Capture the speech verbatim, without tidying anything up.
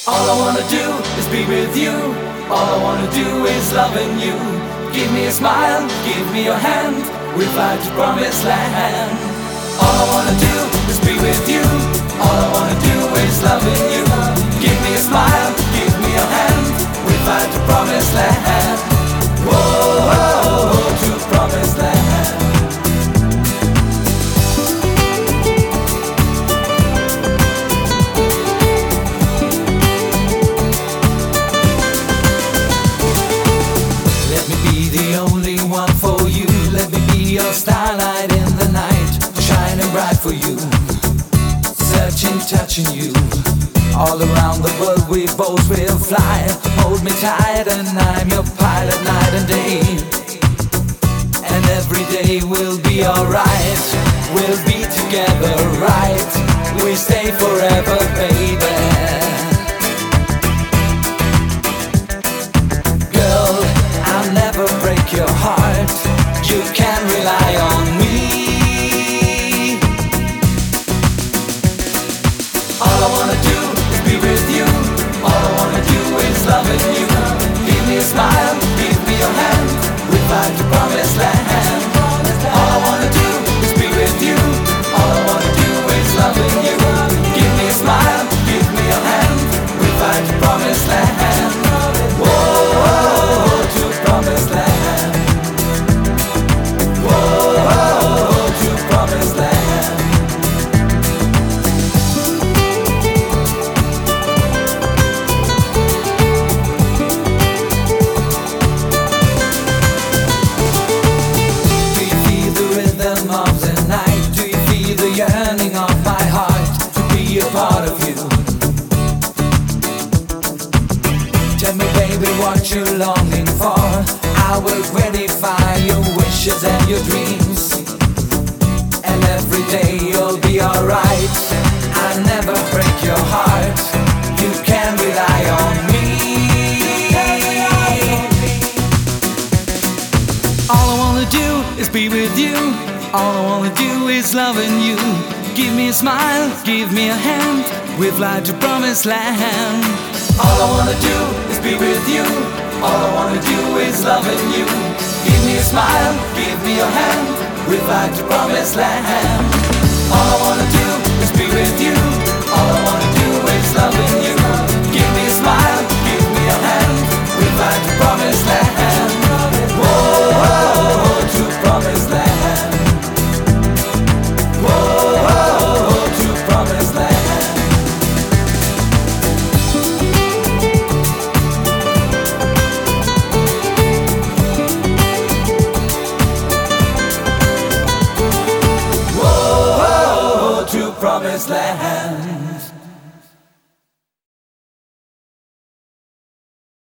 All I wanna do is be with you. All I wanna do is loving you. Give me a smile, give me your hand. We'll fly to promised land. All I wanna do is be with you. All I wanna do is loving you. Give me a smile, give me your hand. We'll fly to promised land. Whoa, whoa, whoa, to promised land. The only one for you. Let me be your starlight in the night, shining bright for you, searching, touching you. All around the world we both will fly. Hold me tight and I'm your pilot night and day. And every day will be alright. We'll be together, right? We stay forever, baby. Your heart, you can rely on me. All I wanna do is be with you. All I wanna do is loving you. Give me a smile, give me your hand. We'll fly to promised land. All I wanna do is be with you. All I wanna do is loving you. Give me a smile, give me your hand. We'll fly to promised land. Whoa, whoa, to promised land. Yearning of my heart to be a part of you. Tell me, baby, what you're longing for. I will gratify your wishes and your dreams. And every day you'll be alright. I never break your heart. You can rely on me. All I wanna do is be with you. All I wanna do is loving you. Give me a smile, give me a hand. We'll fly to promised land. All I wanna do is be with you. All I wanna do is loving you. Give me a smile, give me your hand. We'll fly to promised land. All I wanna do is be with you. All I wanna do is loving you. Give me a smile, give me your hand. We'll fly to promised land. Whoa, whoa, to promised land. Promised land.